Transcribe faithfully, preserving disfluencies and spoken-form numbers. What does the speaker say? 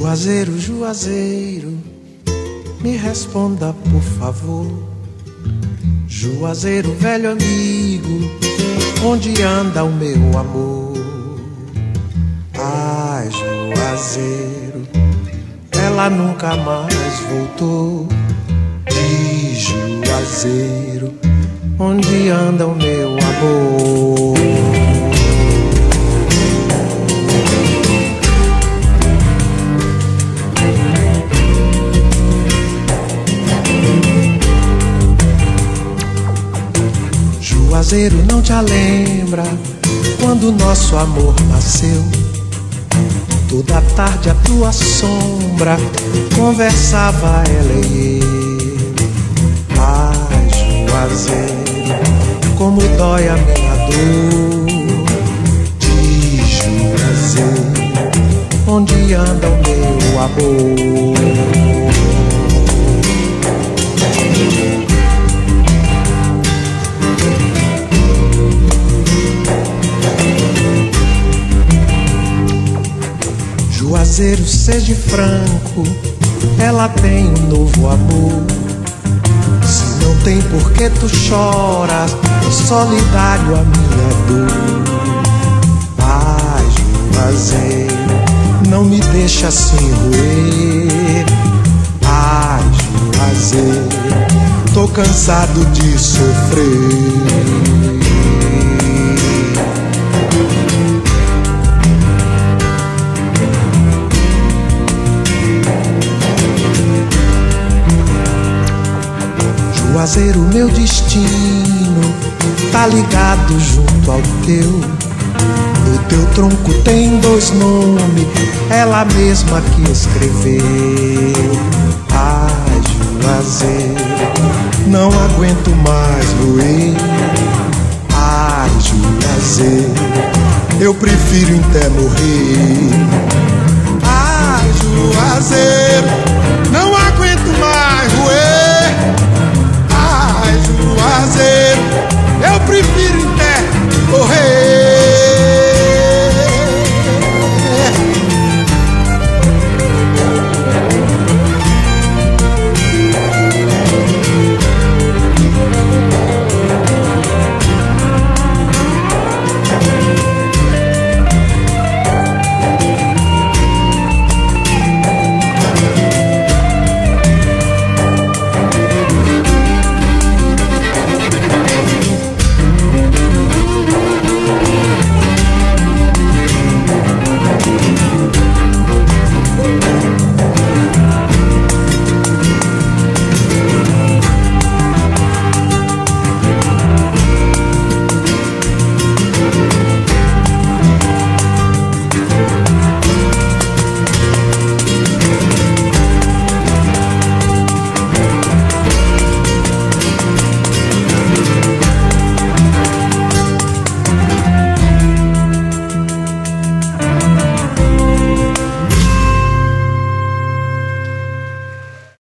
Juazeiro, Juazeiro, me responda por favor. Juazeiro, velho amigo, onde anda o meu amor? Ai, Juazeiro, ela nunca mais voltou. De Juazeiro, onde anda o meu amor? Juazeiro, não te lembra quando nosso amor nasceu? Toda tarde a tua sombra conversava ela e eu. Ai, Juazeiro, como dói a minha dor. De Juazeiro, onde anda o meu amor? Juazeiro, seja franco, ela tem um novo amor. Se não tem por que tu choras, solidário a minha dor. Ai, Juazeiro, não me deixa assim roer. Ai, Juazeiro, tô cansado de sofrer. Juazeiro, meu destino tá ligado junto ao teu. No teu tronco tem dois nomes, ela mesma que escreveu. Ai, Juazeiro, não aguento mais roer. Ai, Juazeiro, eu prefiro até morrer. Ai, Juazeiro,